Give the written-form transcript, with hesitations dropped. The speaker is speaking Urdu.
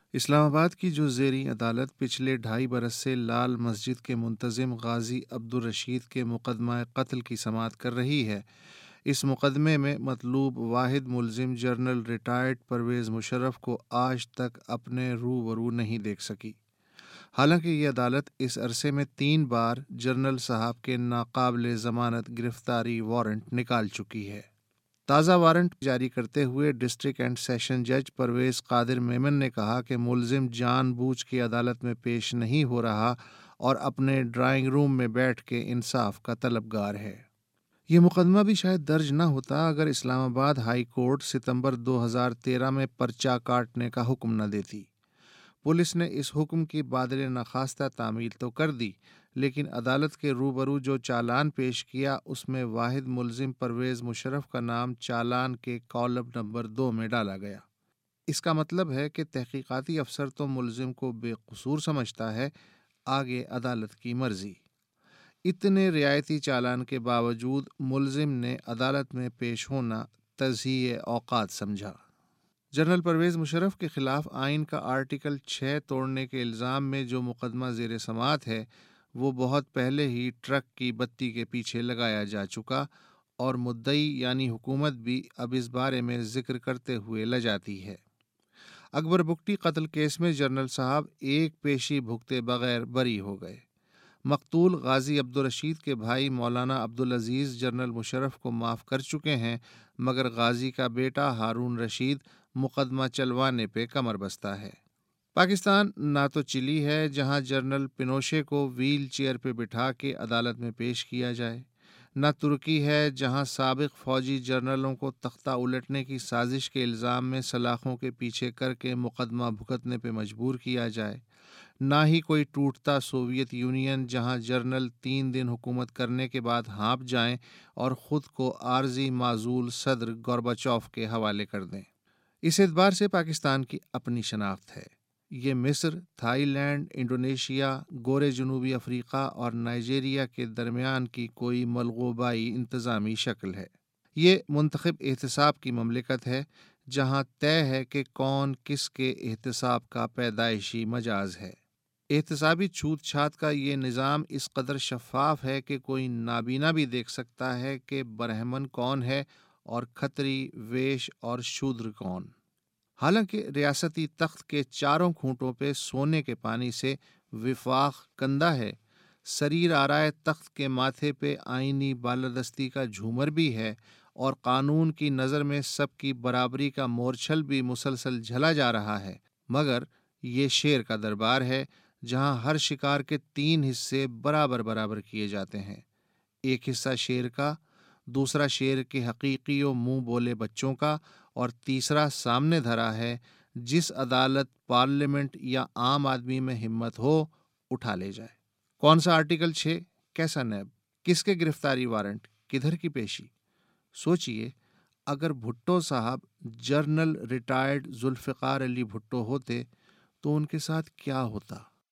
اسلام آباد کی جو زیریں عدالت پچھلے 2.5 برس سے لال مسجد کے منتظم غازی عبدالرشید کے مقدمہ قتل کی سماعت کر رہی ہے، اس مقدمے میں مطلوب واحد ملزم جنرل ریٹائرڈ پرویز مشرف کو آج تک اپنے روبرو نہیں دیکھ سکی۔ حالانکہ یہ عدالت اس عرصے میں 3 بار جنرل صاحب کے ناقابل ضمانت گرفتاری وارنٹ نکال چکی ہے۔ تازہ وارنٹ جاری کرتے ہوئے ڈسٹرکٹ اینڈ سیشن جج پرویز قادر میمن نے کہا کہ ملزم جان بوجھ کے عدالت میں پیش نہیں ہو رہا اور اپنے ڈرائنگ روم میں بیٹھ کے انصاف کا طلبگار ہے۔ یہ مقدمہ بھی شاید درج نہ ہوتا اگر اسلام آباد ہائی کورٹ ستمبر 2013 میں پرچہ کاٹنے کا حکم نہ دیتی۔ پولیس نے اس حکم کی بادل نخواستہ تعمیل تو کر دی، لیکن عدالت کے روبرو جو چالان پیش کیا اس میں واحد ملزم پرویز مشرف کا نام چالان کے کالم نمبر 2 میں ڈالا گیا۔ اس کا مطلب ہے کہ تحقیقاتی افسر تو ملزم کو بے قصور سمجھتا ہے، آگے عدالت کی مرضی۔ اتنے رعایتی چالان کے باوجود ملزم نے عدالت میں پیش ہونا تضییع اوقات سمجھا۔ جنرل پرویز مشرف کے خلاف آئین کا آرٹیکل 6 توڑنے کے الزام میں جو مقدمہ زیر سماعت ہے وہ بہت پہلے ہی ٹرک کی بتی کے پیچھے لگایا جا چکا، اور مدعی یعنی حکومت بھی اب اس بارے میں ذکر کرتے ہوئے لجاتی ہے۔ اکبر بگٹی قتل کیس میں جنرل صاحب ایک پیشی بھگتے بغیر بری ہو گئے۔ مقتول غازی عبدالرشید کے بھائی مولانا عبدالعزیز جنرل مشرف کو معاف کر چکے ہیں، مگر غازی کا بیٹا ہارون رشید مقدمہ چلوانے پہ کمر بستہ ہے۔ پاکستان نہ تو چلی ہے جہاں جنرل پنوشے کو ویل چیئر پہ بٹھا کے عدالت میں پیش کیا جائے، نہ ترکی ہے جہاں سابق فوجی جنرلوں کو تختہ الٹنے کی سازش کے الزام میں سلاخوں کے پیچھے کر کے مقدمہ بھگتنے پہ مجبور کیا جائے، نہ ہی کوئی ٹوٹتا سوویت یونین جہاں جنرل 3 دن حکومت کرنے کے بعد ہانپ جائیں اور خود کو عارضی معزول صدر گورباچوف کے حوالے کر دیں۔ اس اعتبار سے پاکستان کی اپنی شناخت ہے۔ یہ مصر، تھائی لینڈ، انڈونیشیا، گورے جنوبی افریقہ اور نائجیریا کے درمیان کی کوئی ملغوبائی انتظامی شکل ہے۔ یہ منتخب احتساب کی مملکت ہے جہاں طے ہے کہ کون کس کے احتساب کا پیدائشی مجاز ہے۔ احتسابی چھوت چھات کا یہ نظام اس قدر شفاف ہے کہ کوئی نابینا بھی دیکھ سکتا ہے کہ برہمن کون ہے اور کھتری، ویش اور شودر کون۔ حالانکہ ریاستی تخت کے چاروں کھونٹوں پہ سونے کے پانی سے وفاق کندہ ہے، سریر آرائے تخت کے ماتھے پہ آئینی بالادستی کا جھومر بھی ہے، اور قانون کی نظر میں سب کی برابری کا مورچھل بھی مسلسل جھلا جا رہا ہے، مگر یہ شیر کا دربار ہے جہاں ہر شکار کے 3 حصے برابر برابر کیے جاتے ہیں، ایک حصہ شیر کا، دوسرا شیر کے حقیقی و منہ بولے بچوں کا، اور تیسرا سامنے دھرا ہے جس عدالت، پارلیمنٹ یا عام آدمی میں ہمت ہو اٹھا لے جائے۔ کون سا آرٹیکل 6، کیسا نیب، کس کے گرفتاری وارنٹ، کدھر کی پیشی؟ سوچئے اگر بھٹو صاحب جنرل ریٹائرڈ ذوالفقار علی بھٹو ہوتے تو ان کے ساتھ کیا ہوتا۔